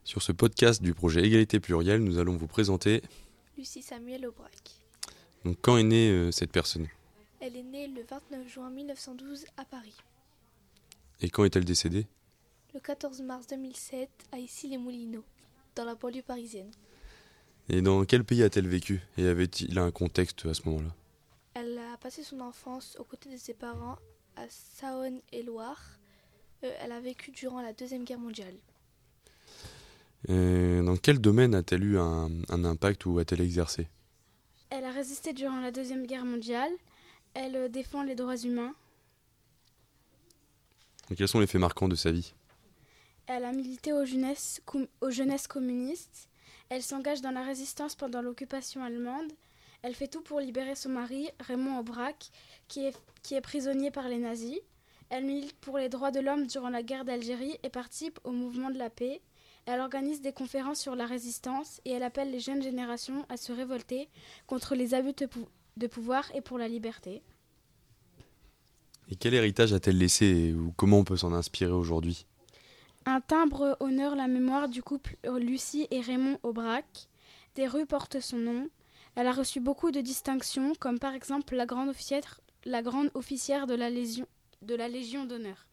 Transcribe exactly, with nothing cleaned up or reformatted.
Sur ce podcast du projet Égalité Plurielle, nous allons vous présenter Lucie Samuel Aubrac. Donc, quand est née euh, cette personne? Elle est née le vingt-neuf juin mille neuf cent douze à Paris. Et quand est-elle décédée? Le quatorze mars deux mille sept à Issy-les-Moulineaux, dans la banlieue parisienne. Et dans quel pays a-t-elle vécu? Et avait-il un contexte à ce moment-là? Elle a passé son enfance aux côtés de ses parents à Saône-et-Loire. Euh, elle a vécu durant la Deuxième Guerre mondiale. Et dans quel domaine a-t-elle eu un, un impact ou a-t-elle exercé? Elle a résisté durant la Deuxième Guerre mondiale. Elle euh, défend les droits humains. Et quels sont les faits marquants de sa vie? Elle a milité aux jeunesses, com- aux jeunesses communistes. Elle s'engage dans la résistance pendant l'occupation allemande. Elle fait tout pour libérer son mari, Raymond Aubrac, qui est, qui est prisonnier par les nazis. Elle milite pour les droits de l'homme durant la guerre d'Algérie et participe au mouvement de la paix. Elle organise des conférences sur la résistance et elle appelle les jeunes générations à se révolter contre les abus de, pou- de pouvoir et pour la liberté. Et quel héritage a-t-elle laissé ou comment on peut s'en inspirer aujourd'hui? Un timbre honore la mémoire du couple Lucie et Raymond Aubrac. Des rues portent son nom. Elle a reçu beaucoup de distinctions, comme par exemple la grande officière, la grande officière de la Légion, de la Légion d'honneur.